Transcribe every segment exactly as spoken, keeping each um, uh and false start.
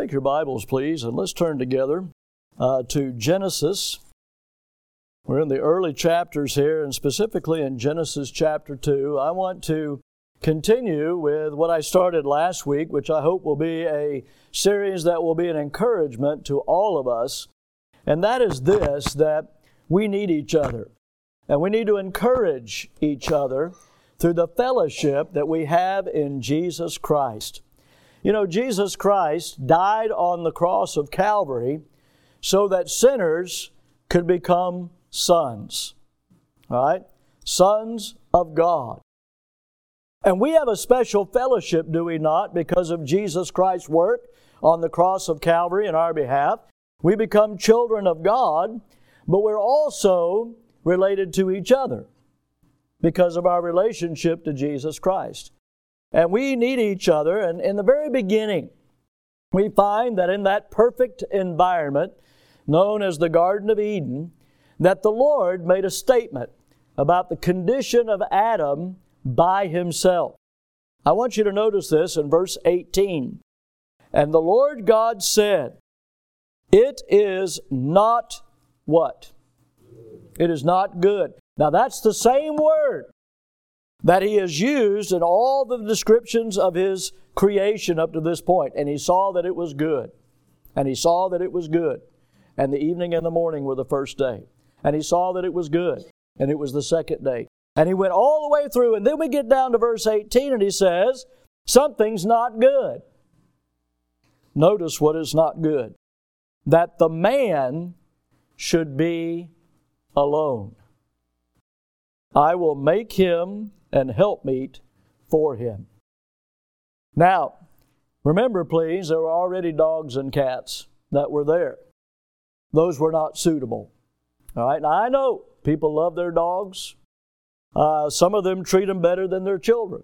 take your Bibles, please, and let's turn together uh, to Genesis. We're in the early chapters here, and specifically in Genesis chapter two. I want to continue with what I started last week, which I hope will be a series that will be an encouragement to all of us. And that is this, that we need each other. And we need to encourage each other through the fellowship that we have in Jesus Christ. You know, Jesus Christ died on the cross of Calvary so that sinners could become sons. All right? Sons of God. And we have a special fellowship, do we not, because of Jesus Christ's work on the cross of Calvary in our behalf. We become children of God, but we're also related to each other because of our relationship to Jesus Christ. And we need each other, and in the very beginning, we find that in that perfect environment known as the Garden of Eden, that the Lord made a statement about the condition of Adam by himself. I want you to notice this in verse eighteen. And the Lord God said, "It is not" what? It is not good. Now that's the same word that He has used in all the descriptions of His creation up to this point. And He saw that it was good. And He saw that it was good. And the evening and the morning were the first day. And He saw that it was good. And it was the second day. And He went all the way through. And then we get down to verse eighteen and He says, something's not good. Notice what is not good. That the man should be alone. I will make him an helpmeet for him. Now, remember please, there were already dogs and cats that were there. Those were not suitable. All right, now I know people love their dogs. Uh, some of them treat them better than their children.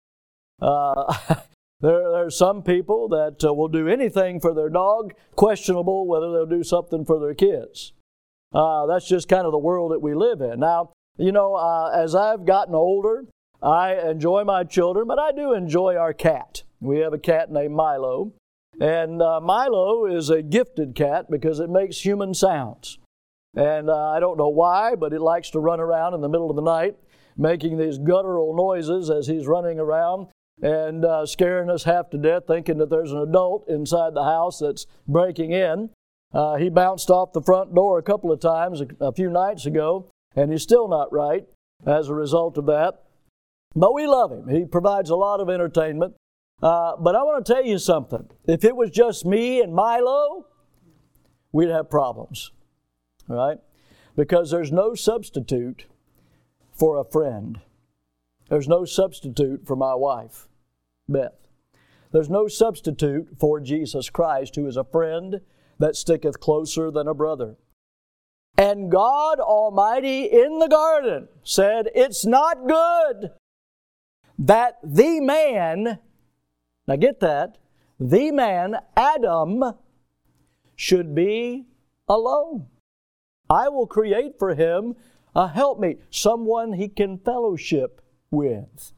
Uh, there, there are some people that uh, will do anything for their dog, questionable whether they'll do something for their kids. Uh, that's just kind of the world that we live in. Now, you know, uh, as I've gotten older, I enjoy my children, but I do enjoy our cat. We have a cat named Milo, and uh, Milo is a gifted cat because it makes human sounds. And uh, I don't know why, but it likes to run around in the middle of the night, making these guttural noises as he's running around and uh, scaring us half to death, thinking that there's an adult inside the house that's breaking in. Uh, he bounced off the front door a couple of times a, a few nights ago, and he's still not right as a result of that. But we love him. He provides a lot of entertainment. Uh, but I want to tell you something. If it was just me and Milo, we'd have problems. All right? Because there's no substitute for a friend. There's no substitute for my wife, Beth. There's no substitute for Jesus Christ, who is a friend that sticketh closer than a brother. And God Almighty in the garden said, it's not good that the man, now get that, the man, Adam, should be alone. I will create for him a helpmeet, someone he can fellowship with.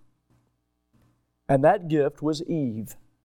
And that gift was Eve.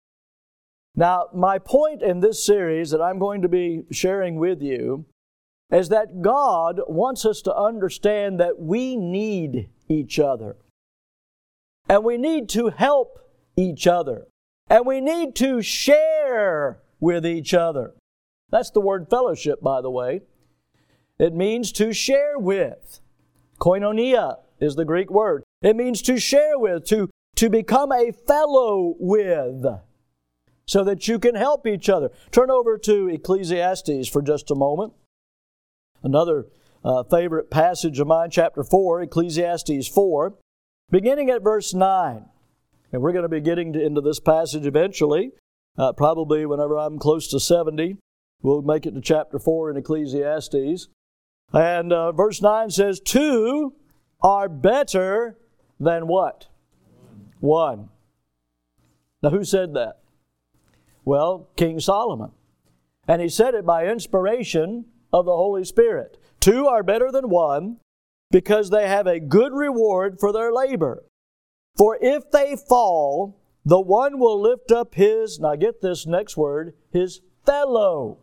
Now, my point in this series that I'm going to be sharing with you is that God wants us to understand that we need each other. And we need to help each other. And we need to share with each other. That's the word fellowship, by the way. It means to share with. Koinonia is the Greek word. It means to share with, to, to become a fellow with, so that you can help each other. Turn over to Ecclesiastes for just a moment. Another uh, favorite passage of mine, chapter four, Ecclesiastes four, beginning at verse nine. And we're going to be getting to, into this passage eventually, uh, probably whenever I'm close to seventy. We'll make it to chapter four in Ecclesiastes. And uh, verse nine says, two are better than what? One. Now, who said that? Well, King Solomon. And he said it by inspiration of the Holy Spirit. Two are better than one because they have a good reward for their labor. For if they fall, the one will lift up his, now get this next word, his fellow.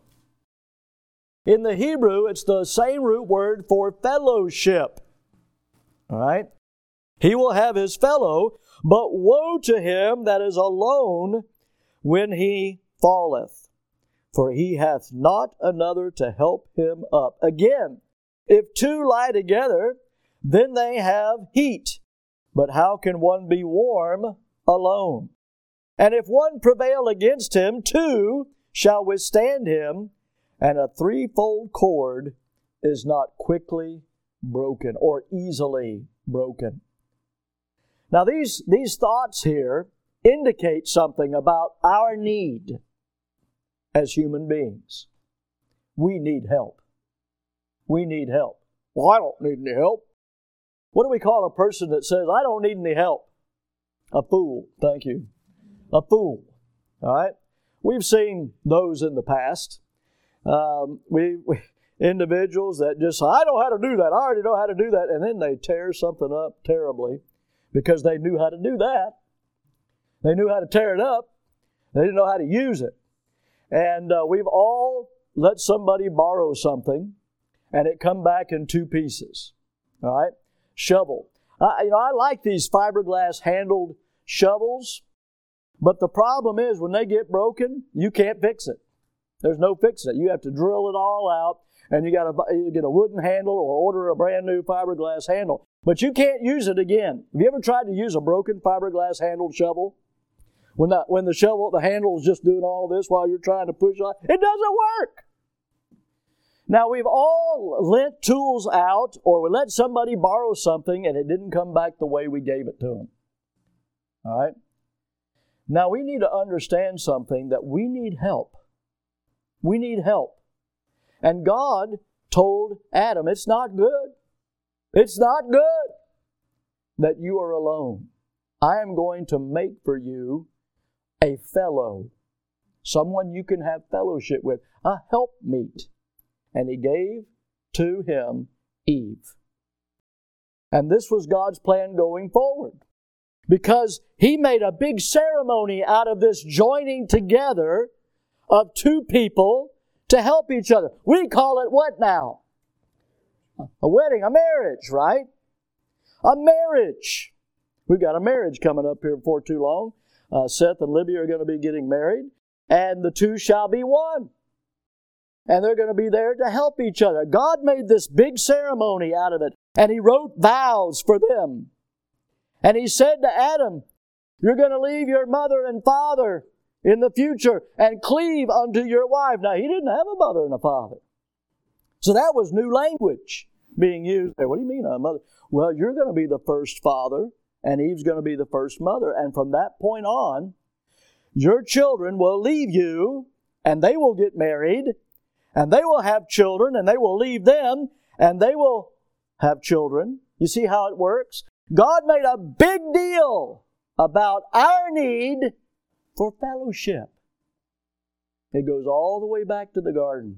In the Hebrew, it's the same root word for fellowship. All right? He will have his fellow, but woe to him that is alone when he falleth, for he hath not another to help him up. Again, if two lie together, then they have heat. But how can one be warm alone? And if one prevail against him, two shall withstand him, and a threefold cord is not quickly broken or easily broken. Now these, these thoughts here indicate something about our need as human beings. We need help. We need help. Well, I don't need any help. What do we call a person that says, I don't need any help? A fool. Thank you. A fool. All right? We've seen those in the past. Um, we, we individuals that just say, I know how to do that. I already know how to do that. And then they tear something up terribly because they knew how to do that. They knew how to tear it up. They didn't know how to use it. And uh, we've all let somebody borrow something and it come back in two pieces. All right? Shovel. I, you know, I like these fiberglass handled shovels, but the problem is when they get broken, you can't fix it. There's no fixing it. You have to drill it all out, and you got to either get a wooden handle or order a brand new fiberglass handle. But you can't use it again. Have you ever tried to use a broken fiberglass handled shovel? When the, when the shovel, the handle is just doing all this while you're trying to push on, it doesn't work. Now, we've all lent tools out, or we let somebody borrow something, and it didn't come back the way we gave it to them. All right? Now, we need to understand something, that we need help. We need help. And God told Adam, it's not good. It's not good that you are alone. I am going to make for you a fellow, someone you can have fellowship with, a helpmeet. And He gave to him Eve. And this was God's plan going forward, because He made a big ceremony out of this joining together of two people to help each other. We call it what now? A wedding, a marriage, right? A marriage. We've got a marriage coming up here before too long. Uh, Seth and Libby are going to be getting married, and the two shall be one. And they're going to be there to help each other. God made this big ceremony out of it, and He wrote vows for them. And He said to Adam, you're going to leave your mother and father in the future and cleave unto your wife. Now, he didn't have a mother and a father. So that was new language being used there. What do you mean a mother? Well, you're going to be the first father, and Eve's going to be the first mother. And from that point on, your children will leave you, and they will get married, and they will have children, and they will leave them, and they will have children. You see how it works? God made a big deal about our need for fellowship. It goes all the way back to the garden.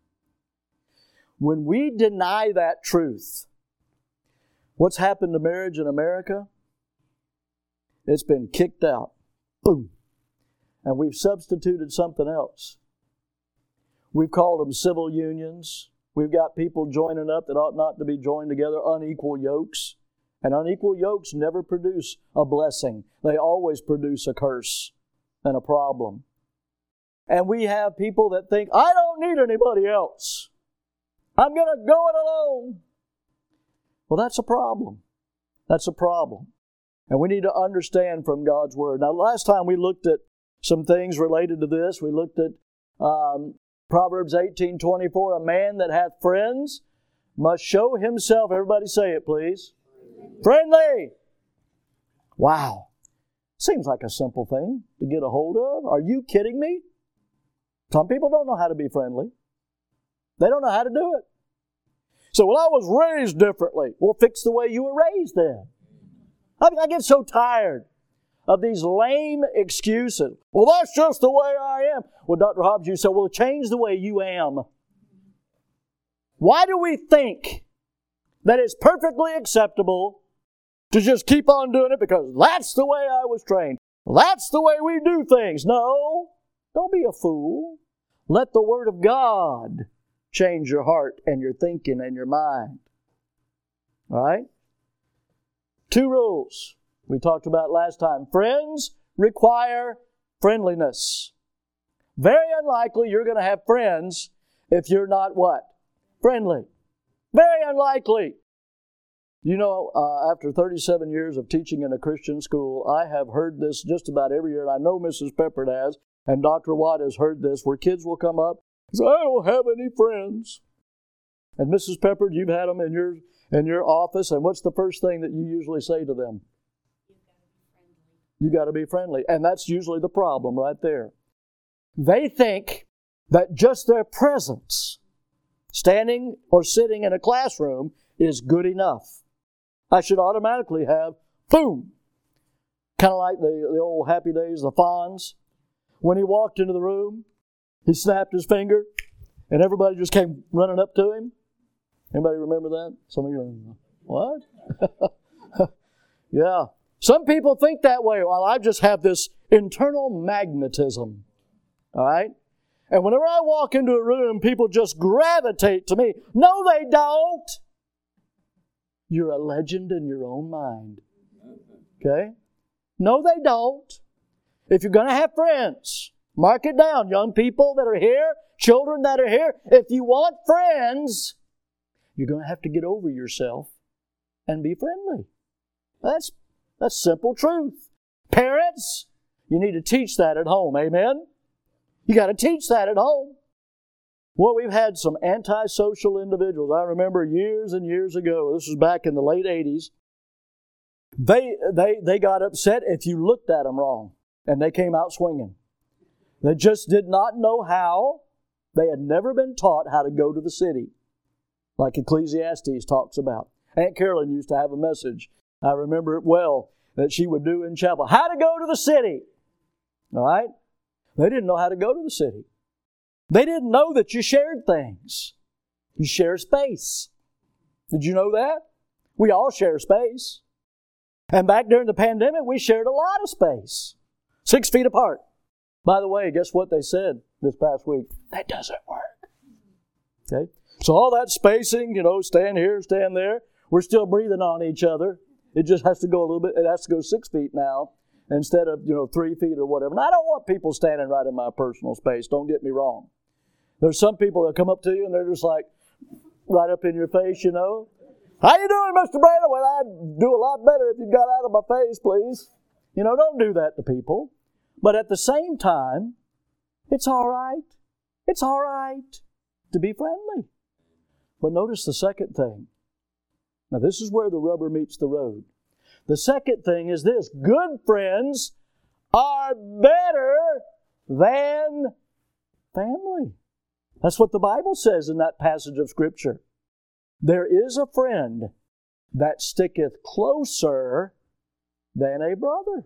When we deny that truth, what's happened to marriage in America? It's been kicked out. Boom. And we've substituted something else. We've called them civil unions. We've got people joining up that ought not to be joined together, unequal yokes. And unequal yokes never produce a blessing. They always produce a curse and a problem. And we have people that think, I don't need anybody else. I'm going to go it alone. Well, that's a problem. That's a problem. And we need to understand from God's Word. Now, last time we looked at some things related to this. We looked at um, Proverbs eighteen twenty-four, a man that hath friends must show himself, everybody say it please, friendly. Wow. Seems like a simple thing to get a hold of. Are you kidding me? Some people don't know how to be friendly. They don't know how to do it. So, well, I was raised differently. Well, fix the way you were raised then. I, I get so tired of these lame excuses. Well, that's just the way I am. Well, Doctor Hobbs, you said, well, change the way you am. Why do we think that it's perfectly acceptable to just keep on doing it because that's the way I was trained? Well, that's the way we do things. No, don't be a fool. Let the Word of God change your heart and your thinking and your mind. All right? Two rules we talked about last time. Friends require friendliness. Very unlikely you're going to have friends if you're not what? Friendly. Very unlikely. You know, uh, after thirty-seven years of teaching in a Christian school, I have heard this just about every year, and I know Missus Peppard has, and Doctor Watt has heard this, where kids will come up and say, I don't have any friends. And Missus Peppard, you've had them in your in your office, and what's the first thing that you usually say to them? You got to be friendly. And that's usually the problem right there. They think that just their presence, standing or sitting in a classroom, is good enough. I should automatically have, boom! Kind of like the, the old Happy Days, the Fonz. When he walked into the room, he snapped his finger, and everybody just came running up to him. Anybody remember that? Some of you are, what? Yeah. Some people think that way. Well, I just have this internal magnetism. All right? And whenever I walk into a room, people just gravitate to me. No, they don't. You're a legend in your own mind. Okay? No, they don't. If you're going to have friends, mark it down, young people that are here, children that are here. If you want friends, you're going to have to get over yourself and be friendly. That's, that's simple truth. Parents, you need to teach that at home. Amen? You got to teach that at home. Well, we've had some antisocial individuals. I remember years and years ago, this was back in the late eighties, they, they, they got upset if you looked at them wrong, and they came out swinging. They just did not know how. They had never been taught how to go to the city, like Ecclesiastes talks about. Aunt Carolyn used to have a message, I remember it well, that she would do in chapel. How to go to the city. All right? They didn't know how to go to the city. They didn't know that you shared things. You share space. Did you know that? We all share space. And back during the pandemic, we shared a lot of space. Six feet apart. By the way, guess what they said this past week? That doesn't work. Okay? So all that spacing, you know, stand here, stand there, we're still breathing on each other. It just has to go a little bit, it has to go six feet now instead of, you know, three feet or whatever. And I don't want people standing right in my personal space, don't get me wrong. There's some people that come up to you and they're just like, right up in your face, you know. How you doing, Mister Brandon? Well, I'd do a lot better if you got out of my face, please. You know, don't do that to people. But at the same time, it's all right. It's all right to be friendly. But notice the second thing. Now, this is where the rubber meets the road. The second thing is this. Good friends are better than family. That's what the Bible says in that passage of Scripture. There is a friend that sticketh closer than a brother.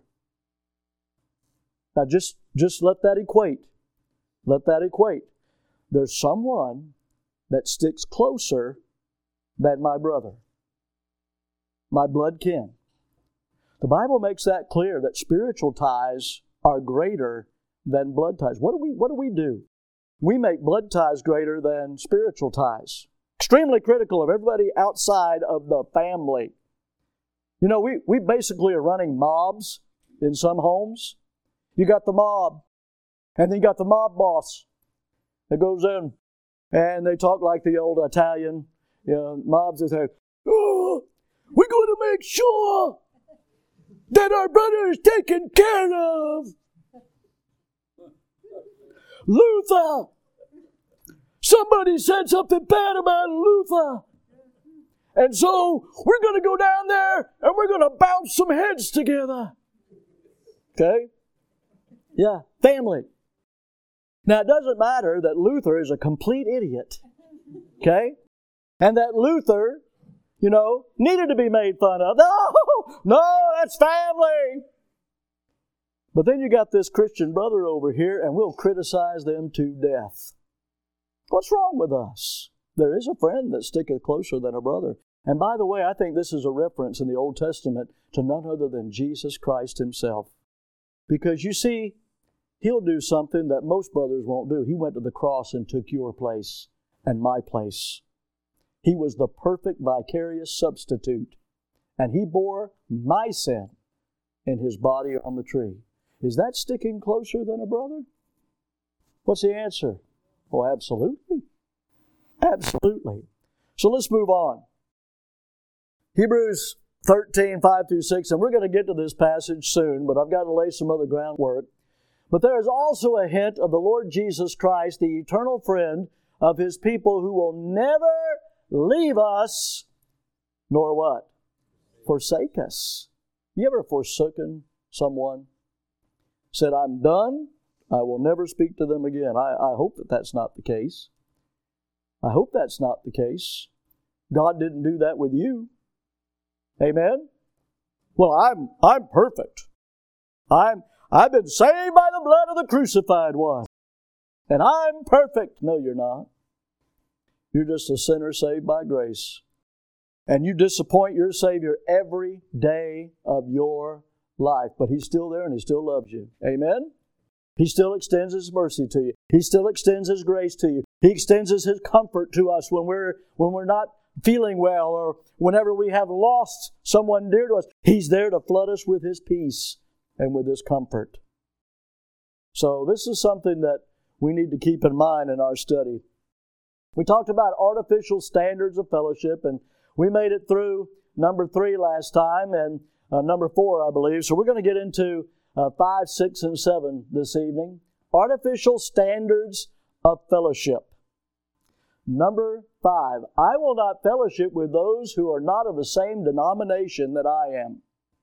Now just, just let that equate. Let that equate. There's someone that sticks closer than my brother. My blood kin. The Bible makes that clear that spiritual ties are greater than blood ties. What do we, what do we do? We make blood ties greater than spiritual ties. Extremely critical of everybody outside of the family. You know, we, we basically are running mobs in some homes. You got the mob, and then you got the mob boss that goes in, and they talk like the old Italian, you know, mobs that say, oh, we're going to make sure that our brother is taken care of. Luther! Somebody said something bad about Luther. And so we're going to go down there and we're going to bounce some heads together. Okay? Yeah, family. Now it doesn't matter that Luther is a complete idiot. Okay? And that Luther, you know, needed to be made fun of. No! No, that's family! But then you got this Christian brother over here and we'll criticize them to death. What's wrong with us? There is a friend that sticketh closer than a brother. And by the way, I think this is a reference in the Old Testament to none other than Jesus Christ Himself. Because you see, He'll do something that most brothers won't do. He went to the cross and took your place and my place. He was the perfect vicarious substitute. And He bore my sin in His body on the tree. Is that sticking closer than a brother? What's the answer? Oh, absolutely. Absolutely. So let's move on. Hebrews thirteen, five through six, and we're going to get to this passage soon, but I've got to lay some other groundwork. But there is also a hint of the Lord Jesus Christ, the eternal friend of His people, who will never leave us, nor what? Forsake us. You ever forsaken someone? Said, I'm done. I will never speak to them again. I, I hope that that's not the case. I hope that's not the case. God didn't do that with you. Amen? Well, I'm I'm perfect. I'm I've been saved by the blood of the crucified one. And I'm perfect. No, you're not. You're just a sinner saved by grace. And you disappoint your Savior every day of your life. But He's still there and He still loves you. Amen? He still extends His mercy to you. He still extends His grace to you. He extends His comfort to us when we're when we're not feeling well or whenever we have lost someone dear to us. He's there to flood us with His peace and with His comfort. So this is something that we need to keep in mind in our study. We talked about artificial standards of fellowship, and we made it through number three last time and uh, number four, I believe. So we're going to get into uh, five, six, and seven this evening. Artificial standards of fellowship. Number five, I will not fellowship with those who are not of the same denomination that I am.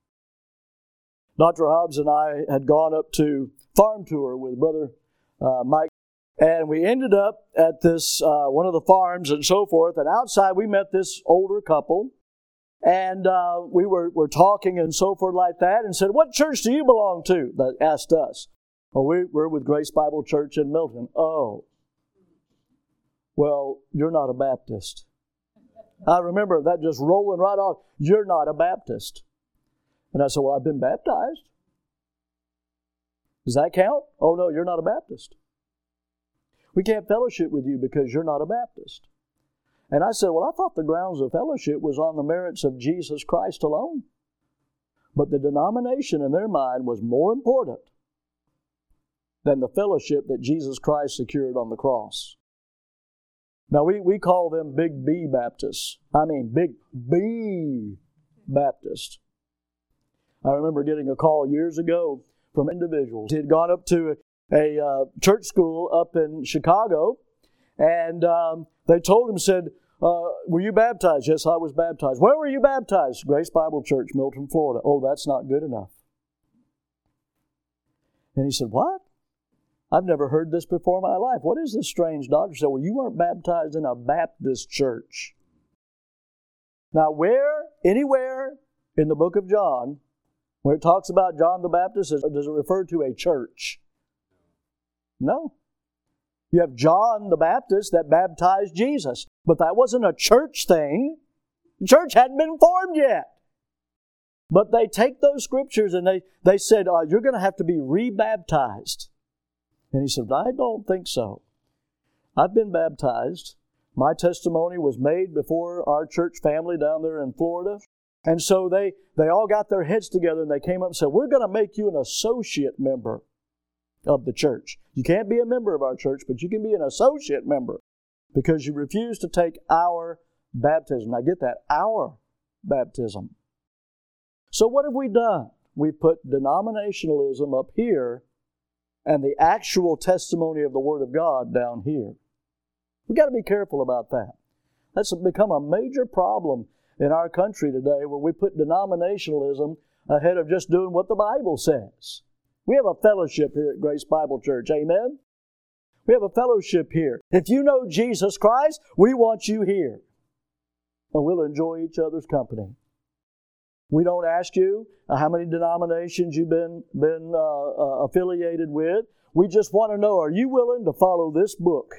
Doctor Hobbs and I had gone up to farm tour with Brother uh, Mike, and we ended up at this uh, one of the farms and so forth, and outside we met this older couple, and uh, we were, were talking and so forth like that, and said, what church do you belong to? They asked us. Oh, we, we're with Grace Bible Church in Milton. Oh. Well, you're not a Baptist. I remember that just rolling right off. You're not a Baptist. And I said, well, I've been baptized. Does that count? Oh, no, you're not a Baptist. We can't fellowship with you because you're not a Baptist. And I said, well, I thought the grounds of fellowship was on the merits of Jesus Christ alone. But the denomination in their mind was more important than the fellowship that Jesus Christ secured on the cross. Now, we, we call them Big B Baptists. I mean, Big B Baptists. I remember getting a call years ago from individuals. He had gone up to a, a uh, church school up in Chicago, and um, they told him, said, uh, were you baptized? Yes, I was baptized. Where were you baptized? Grace Bible Church, Milton, Florida. Oh, that's not good enough. And he said, what? I've never heard this before in my life. What is this strange doctor? Said, well, you weren't baptized in a Baptist church. Now, where, anywhere in the book of John, where it talks about John the Baptist, does it refer to a church? No. You have John the Baptist that baptized Jesus, but that wasn't a church thing. The church hadn't been formed yet. But they take those scriptures and they, they said, oh, you're going to have to be rebaptized. And he said, I don't think so. I've been baptized. My testimony was made before our church family down there in Florida. And so they, they all got their heads together and they came up and said, we're going to make you an associate member of the church. You can't be a member of our church, but you can be an associate member because you refuse to take our baptism. Now get that, our baptism. So what have we done? We've put denominationalism up here and the actual testimony of the Word of God down here. We've got to be careful about that. That's become a major problem in our country today where we put denominationalism ahead of just doing what the Bible says. We have a fellowship here at Grace Bible Church. Amen? We have a fellowship here. If you know Jesus Christ, we want you here. And we'll enjoy each other's company. We don't ask you how many denominations you've been, been uh, uh, affiliated with. We just want to know, are you willing to follow this book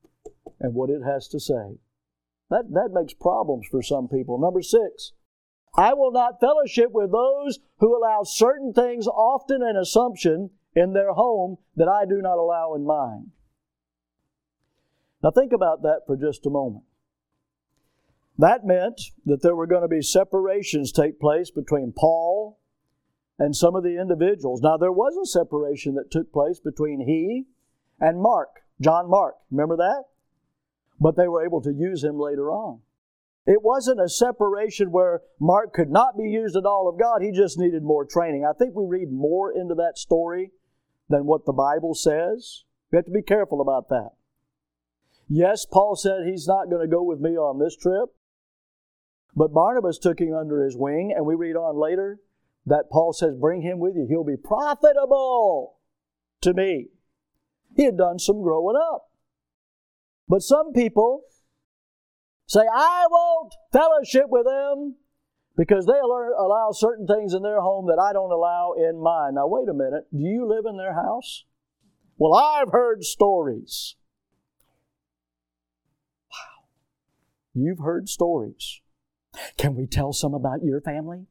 and what it has to say? That, that makes problems for some people. Number six, I will not fellowship with those who allow certain things, often an assumption, in their home that I do not allow in mine. Now think about that for just a moment. That meant that there were going to be separations take place between Paul and some of the individuals. Now there was a separation that took place between he and Mark, John Mark. Remember that? But they were able to use him later on. It wasn't a separation where Mark could not be used at all of God. He just needed more training. I think we read more into that story than what the Bible says. We have to be careful about that. Yes, Paul said he's not going to go with me on this trip. But Barnabas took him under his wing, and we read on later that Paul says, bring him with you. He'll be profitable to me. He had done some growing up. But some people say, I won't fellowship with them because they allow certain things in their home that I don't allow in mine. Now, wait a minute. Do you live in their house? Well, I've heard stories. Wow. You've heard stories. Can we tell some about your family?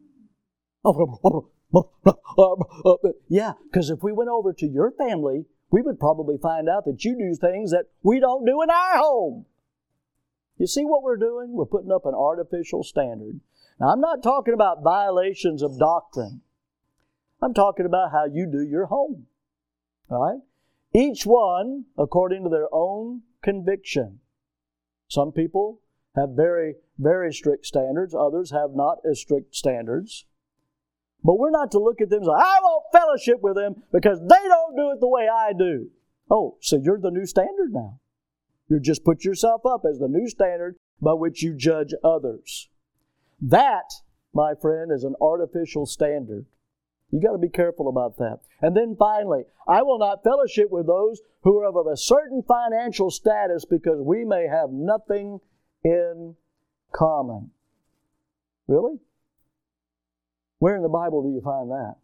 Yeah, because if we went over to your family, we would probably find out that you do things that we don't do in our home. You see what we're doing? We're putting up an artificial standard. Now, I'm not talking about violations of doctrine. I'm talking about how you do your home. All right? Each one according to their own conviction. Some people have very, very strict standards. Others have not as strict standards. But we're not to look at them and say, I won't fellowship with them because they don't do it the way I do. Oh, so you're the new standard now. You just put yourself up as the new standard by which you judge others. That, my friend, is an artificial standard. You've got to be careful about that. And then finally, I will not fellowship with those who are of a certain financial status because we may have nothing in common. Really? Where in the Bible do you find that?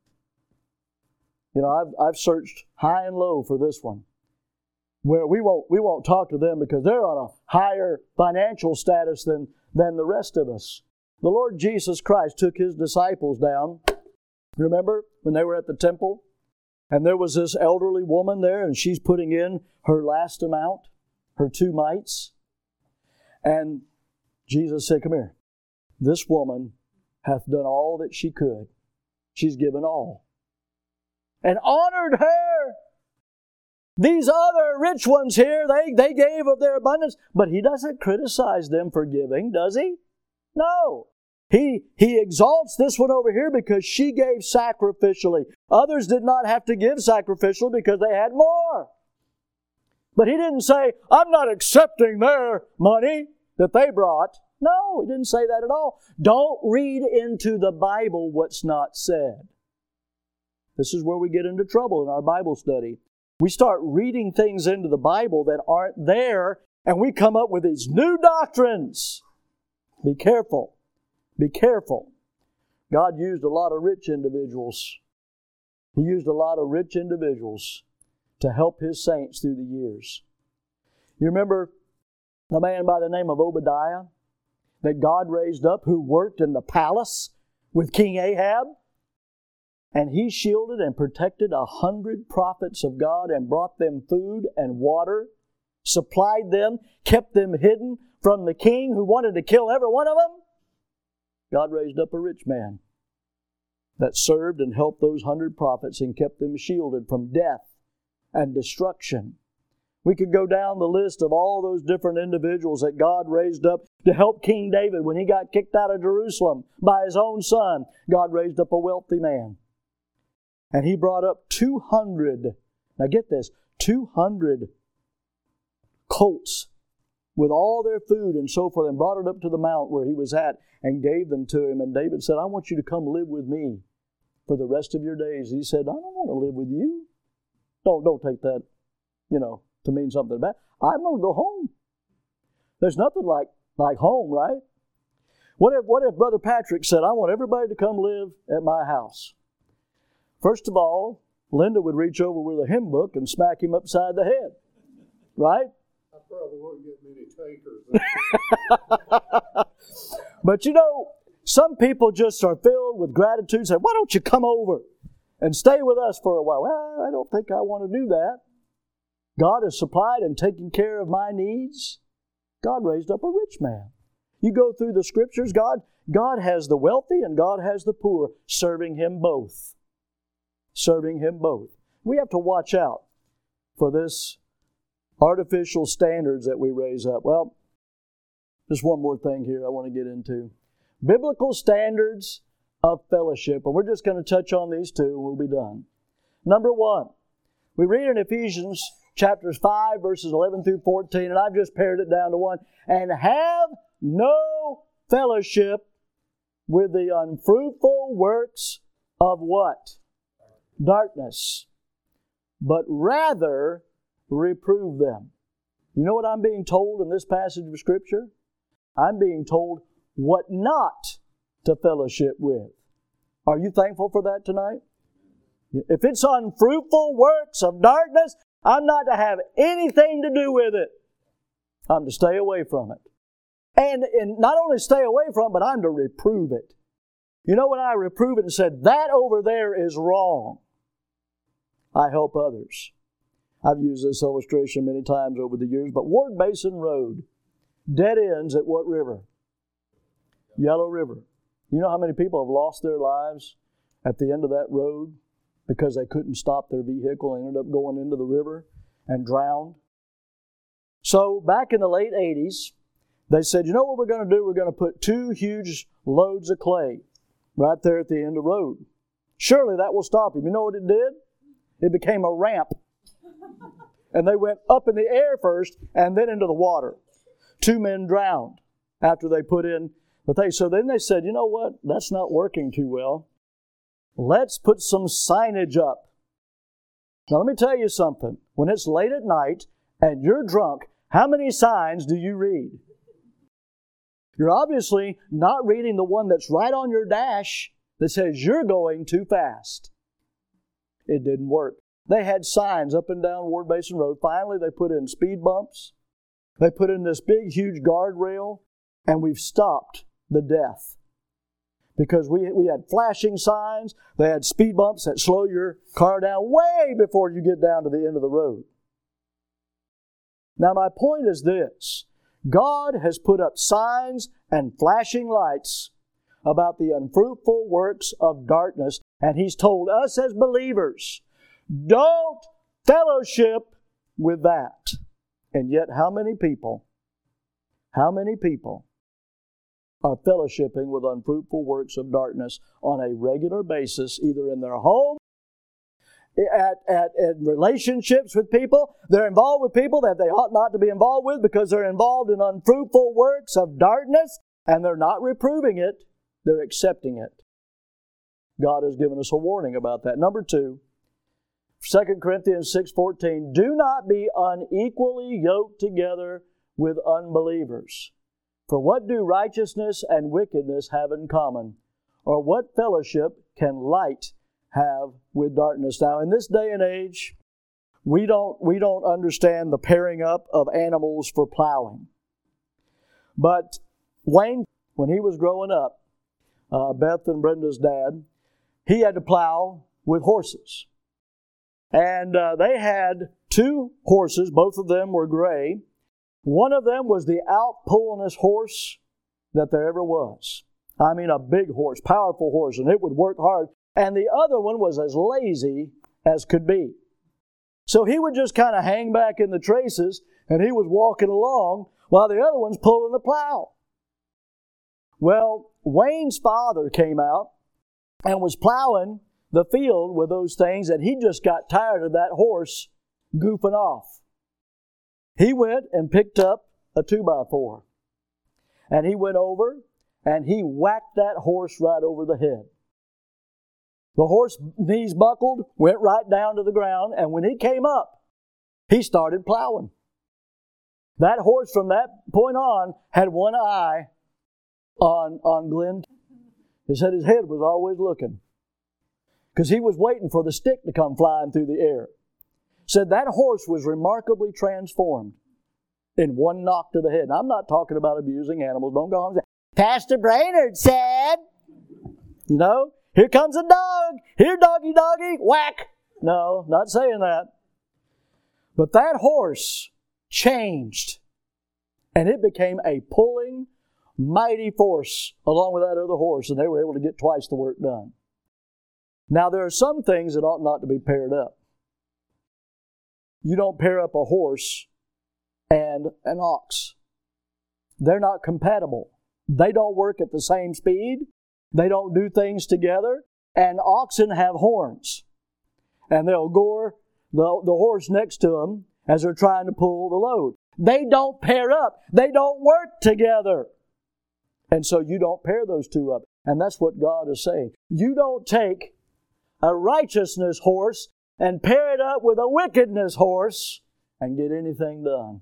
You know, I've, I've searched high and low for this one. Where we won't, we won't talk to them because they're on a higher financial status than, than the rest of us. The Lord Jesus Christ took His disciples down. Remember when they were at the temple? And there was this elderly woman there, and she's putting in her last amount, her two mites. And Jesus said, come here. This woman hath done all that she could. She's given all. And honored her. These other rich ones here, they, they gave of their abundance. But He doesn't criticize them for giving, does He? No. He, he exalts this one over here because she gave sacrificially. Others did not have to give sacrificially because they had more. But He didn't say, I'm not accepting their money that they brought. No, He didn't say that at all. Don't read into the Bible what's not said. This is where we get into trouble in our Bible study. We start reading things into the Bible that aren't there, and we come up with these new doctrines. Be careful. Be careful. God used a lot of rich individuals. He used a lot of rich individuals to help His saints through the years. You remember the man by the name of Obadiah that God raised up who worked in the palace with King Ahab? And he shielded and protected a hundred prophets of God and brought them food and water, supplied them, kept them hidden from the king who wanted to kill every one of them. God raised up a rich man that served and helped those hundred prophets and kept them shielded from death and destruction. We could go down the list of all those different individuals that God raised up to help King David when he got kicked out of Jerusalem by his own son. God raised up a wealthy man. And he brought up two hundred, now get this, two hundred colts with all their food and so forth, and brought it up to the mount where he was at and gave them to him. And David said, I want you to come live with me for the rest of your days. He said, I don't want to live with you. Don't, don't take that, you know, to mean something bad. I'm going to go home. There's nothing like, like home, right? What if, what if Brother Patrick said, I want everybody to come live at my house? First of all, Linda would reach over with a hymn book and smack him upside the head. Right? I probably wouldn't get many takers. But you know, Some people just are filled with gratitude and say, why don't you come over and stay with us for a while? Well, I don't think I want to do that. God has supplied and taken care of my needs. God raised up a rich man. You go through the Scriptures, God, God has the wealthy and God has the poor, serving Him both. Serving Him both. We have to watch out for this artificial standards that we raise up. Well, just one more thing here I want to get into. Biblical standards of fellowship. And we're just going to touch on these two and we'll be done. Number one, we read in Ephesians chapters five, verses eleven through fourteen, and I've just pared it down to one. And have no fellowship with the unfruitful works of what? Darkness. But rather reprove them. You know what I'm being told in this passage of Scripture? I'm being told what not to fellowship with. Are you thankful for that tonight? If it's unfruitful works of darkness, I'm not to have anything to do with it. I'm to stay away from it. And, and not only stay away from it, but I'm to reprove it. You know when I reprove it and said, that over there is wrong, I help others. I've used this illustration many times over the years, but Ward Basin Road, dead ends at what river? Yellow River. You know how many people have lost their lives at the end of that road because they couldn't stop their vehicle and ended up going into the river and drowned? So back in the late eighties, they said, you know what we're going to do? We're going to put two huge loads of clay right there at the end of the road. Surely that will stop him. You know what it did? It became a ramp. And they went up in the air first and then into the water. Two men drowned after they put in the thing. So then they said, you know what? That's not working too well. Let's put some signage up. Now let me tell you something. When it's late at night and you're drunk, how many signs do you read? You're obviously not reading the one that's right on your dash that says you're going too fast. It didn't work. They had signs up and down Ward Basin Road. Finally, they put in speed bumps. They put in this big, huge guardrail, and we've stopped the death. Because we, we had flashing signs. They had speed bumps that slow your car down way before you get down to the end of the road. Now, my point is this. God has put up signs and flashing lights about the unfruitful works of darkness, and He's told us as believers, don't fellowship with that. And yet, how many people, how many people are fellowshipping with unfruitful works of darkness on a regular basis, either in their home, at, at, at relationships with people? They're involved with people that they ought not to be involved with because they're involved in unfruitful works of darkness, and they're not reproving it, they're accepting it. God has given us a warning about that. Number two, Second Corinthians six fourteen, do not be unequally yoked together with unbelievers. For what do righteousness and wickedness have in common? Or what fellowship can light have with darkness? Now, in this day and age, we don't, we don't understand the pairing up of animals for plowing. But Wayne, when he was growing up, uh, Beth and Brenda's dad, he had to plow with horses. And uh, they had two horses. Both of them were gray. One of them was the out-pullingest horse that there ever was. I mean, a big horse, powerful horse, and it would work hard. And the other one was as lazy as could be. So he would just kind of hang back in the traces, and he was walking along while the other one's pulling the plow. Well, Wayne's father came out and was plowing the field with those things, and he just got tired of that horse goofing off. He went and picked up a two by four, and he went over and he whacked that horse right over the head. The horse knees buckled, went right down to the ground, and when he came up, he started plowing. That horse from that point on had one eye on, on Glenn. He said his head was always looking, because he was waiting for the stick to come flying through the air. Said that horse was remarkably transformed in one knock to the head. Now, I'm not talking about abusing animals. Don't go on. Pastor Brainerd said, you know, here comes a dog. Here, doggy, doggy, whack. No, not saying that. But that horse changed. And it became a pulling, mighty force along with that other horse. And they were able to get twice the work done. Now, there are some things that ought not to be paired up. You don't pair up a horse and an ox. They're not compatible. They don't work at the same speed. They don't do things together. And oxen have horns. And they'll gore the, the horse next to them as they're trying to pull the load. They don't pair up. They don't work together. And so you don't pair those two up. And that's what God is saying. You don't take a righteousness horse and pair it up with a wickedness horse and get anything done.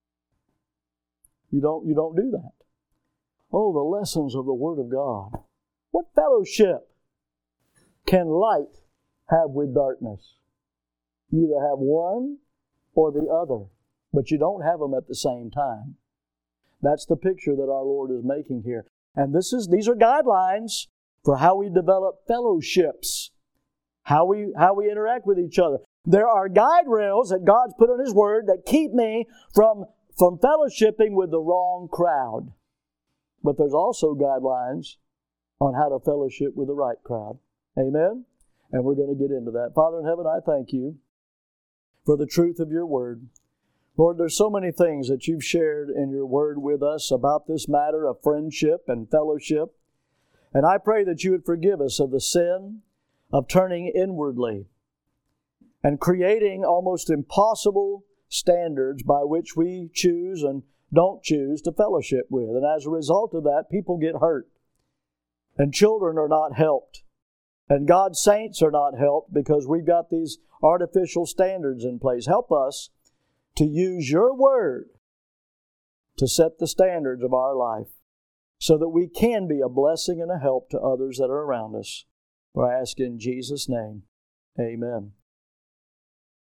You don't, you don't do that. Oh, the lessons of the Word of God. What fellowship can light have with darkness? You either have one or the other, but you don't have them at the same time. That's the picture that our Lord is making here. And this is these are guidelines for how we develop fellowships, how we how we interact with each other. There are guide rails that God's put on His Word that keep me from, from fellowshipping with the wrong crowd. But there's also guidelines on how to fellowship with the right crowd. Amen? And we're going to get into that. Father in heaven, I thank You for the truth of Your Word. Lord, there's so many things that You've shared in Your Word with us about this matter of friendship and fellowship. And I pray that You would forgive us of the sin of turning inwardly and creating almost impossible standards by which we choose and don't choose to fellowship with. And as a result of that, people get hurt. And children are not helped. And God's saints are not helped because we've got these artificial standards in place. Help us to use Your Word to set the standards of our life so that we can be a blessing and a help to others that are around us. For I ask in Jesus' name, amen.